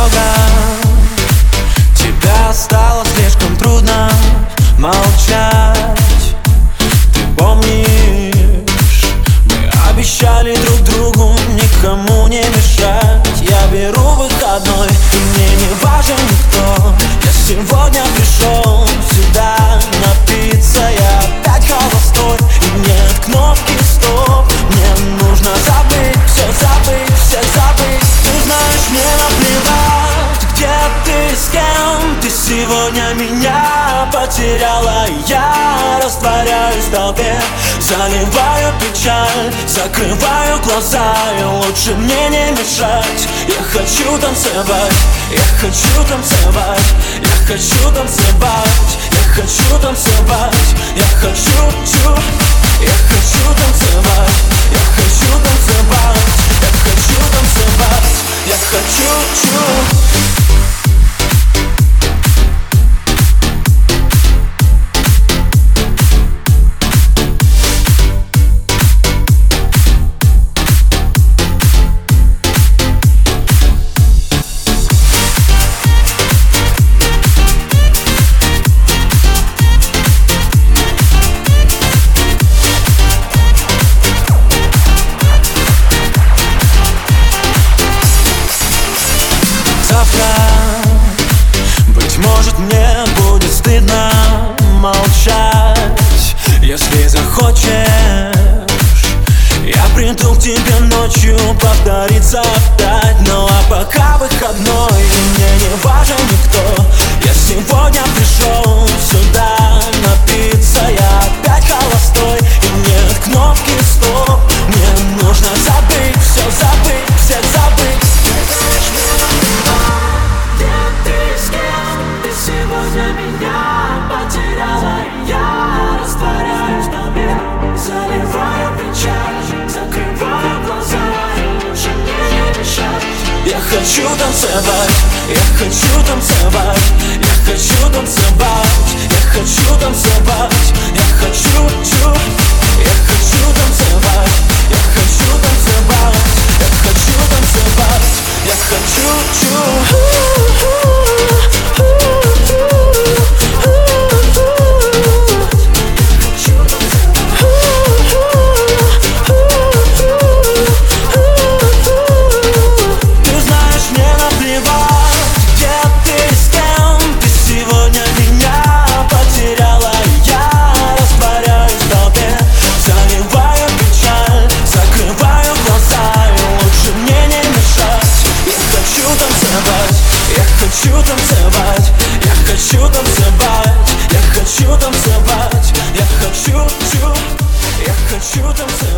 много. Тебя стало слишком трудно молчать. Ты помнишь, мы обещали друг другу никому не мешать. Я беру выходной, и мне не важен никто. Я сегодня пришел сюда напиться. Я опять холостой, и нет кнопки стоп. Мне нужно забыть, всех забыть. Ты знаешь, мне наплевать, где ты, с кем ты сегодня меня потеряла. Я растворяюсь в толпе, заливаю печаль, закрываю глаза, и лучше мне не мешать. Я хочу танцевать, я хочу танцевать, я хочу танцевать, я хочу танцевать, я хочу танцевать, я хочу танцевать, я хочу танцевать, я хочу танцевать, я хочу. Завтра, быть может, мне будет стыдно молчать. Если захочешь, я приду к тебе ночью повториться опять. Ну а пока выходной, и мне не важен никто. Я сегодня пришел сюда напиться. Я опять холостой, и нет кнопки стоп. Мне нужно забыть, все забыть, всех забыть. Сегодня меня потеряла, я растворяюсь в толпе, заливаю печаль, закрываю глаза, и лучше мне не мешать. Я хочу танцевать, я хочу танцевать, я хочу танцевать, я хочу танцевать, я хочу, я хочу танцевать, я хочу танцевать, я хочу танцевать, я хочу. Я хочу танцевать, я хочу танцевать, я хочу танцевать, я хочу танцевать.